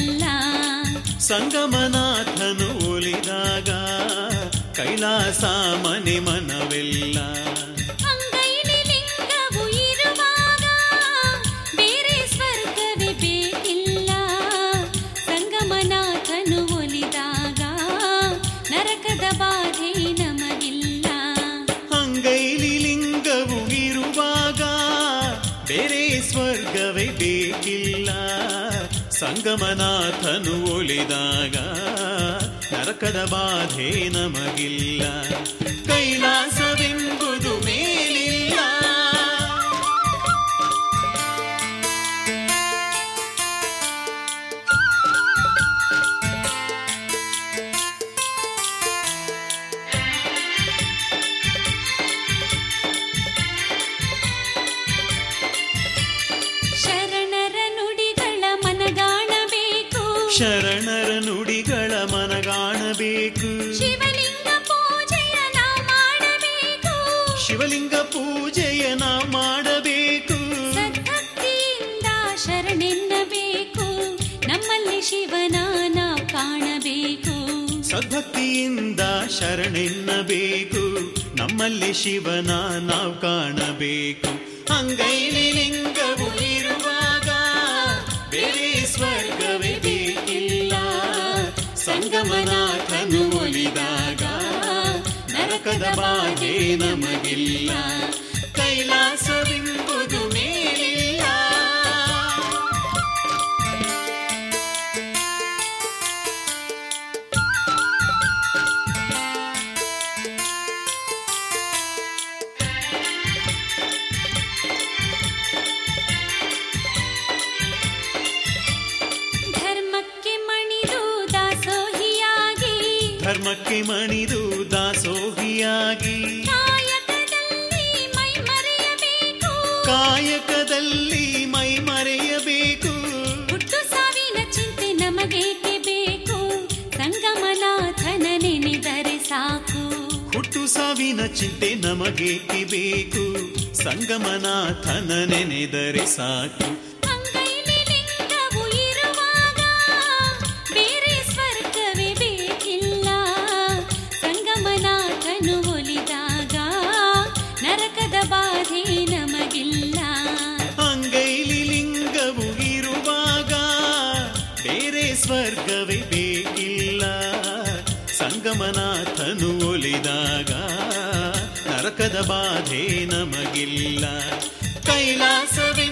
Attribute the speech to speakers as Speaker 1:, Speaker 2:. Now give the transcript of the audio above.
Speaker 1: ನಮಗಿಲ್ಲ.
Speaker 2: ಸಂಗಮನಾಥನು ಒಲಿದಾಗ ಕೈಲಾಸ ಮನೆ ಮನವೆಲ್ಲ.
Speaker 1: ಅಂಗೈಲಿ ಲಿಂಗವು ಇರುವಾಗ ಬೇರೆ ಸ್ವರ್ಗವೇ ಬೇಕಿಲ್ಲ. ಸಂಗಮನಾಥನು ಒಲಿದಾಗ ನರಕದ ಬಾಧೆ ನಮಗಿಲ್ಲ.
Speaker 2: ಅಂಗೈಲಿ ಲಿಂಗವು ಇರುವಾಗ ಬೇರೆ ಸ್ವರ್ಗವೇ ಬೇಕಿಲ್ಲ. ಸಂಗಮನಾಥನು ಒಲಿದಾಗ ನರಕದ ಬಾಧೆ ನಮಗಿಲ್ಲ. ಕೈಲಾಸವೆಂಬುದು ಮೇಲಿಲ್ಲ. ಶರಣರ ನುಡಿಗಳ ಮನಗಾಣಬೇಕು.
Speaker 1: ಶಿವಲಿಂಗ ಪೂಜೆಯನ ಮಾಡಬೇಕು.
Speaker 2: ಶಿವಲಿಂಗ ಪೂಜೆಯನ ಮಾಡಬೇಕು.
Speaker 1: ಸದ್ಭಕ್ತಿಯಿಂದ ಶರಣೆನ್ನಬೇಕು. ನಮ್ಮಲ್ಲಿ ಶಿವನ ನಾವು ಕಾಣಬೇಕು.
Speaker 2: ಸದ್ಭಕ್ತಿಯಿಂದ ಶರಣೆನ್ನಬೇಕು. ನಮ್ಮಲ್ಲಿ ಶಿವನ ನಾವು ಕಾಣಬೇಕು. ಅಂಗೈಲಿ ಲಿಂಗವು ಇರುವಾಗ ಬೇರೆ ಸ್ವರ್ಗವೇ ಬೇಕಿಲ್ಲ. ಸಂಗಮನಾಥನು ಒಲಿದಾಗ ನರಕದ ಬಾಧೆ ನಮಗಿಲ್ಲ. ಕೈಲಾಸವೆಂಬುದು ಮೇಲಿಲ್ಲ. ಧರ್ಮಕ್ಕೆ ಮಣಿದು ದಾಸೋಹಿಯಾಗಿ
Speaker 1: ಕಾಯಕದಲ್ಲಿ ಮೈ ಮರೆಯಬೇಕು.
Speaker 2: ಕಾಯಕದಲ್ಲಿ ಮೈ ಮರೆಯಬೇಕು.
Speaker 1: ಹುಟ್ಟು ಸಾವಿನ ಚಿಂತೆ ನಮಗೇಕೆ ಬೇಕು. ಸಂಗಮನಾಥನ ನೆನೆದರೆ ಸಾಕು.
Speaker 2: ಹುಟ್ಟು ಸಾವಿನ ಚಿಂತೆ ನಮಗೇಕೆ ಬೇಕು. ಸಂಗಮನಾಥನ ನೆನೆದರೆ ಸಾಕು.
Speaker 1: ನರಕದ ಬಾಧೆ ನಮಗಿಲ್ಲ.
Speaker 2: ಅಂಗೈಲಿ ಲಿಂಗವು ಇರುವಾಗ ಬೇರೆ ಸ್ವರ್ಗವೇ ಬೇಕಿಲ್ಲ. ಸಂಗಮನಾಥನು ಒಲಿದಾಗ ನರಕದ ಬಾಧೆ ನಮಗಿಲ್ಲ. ಕೈಲಾಸವೇ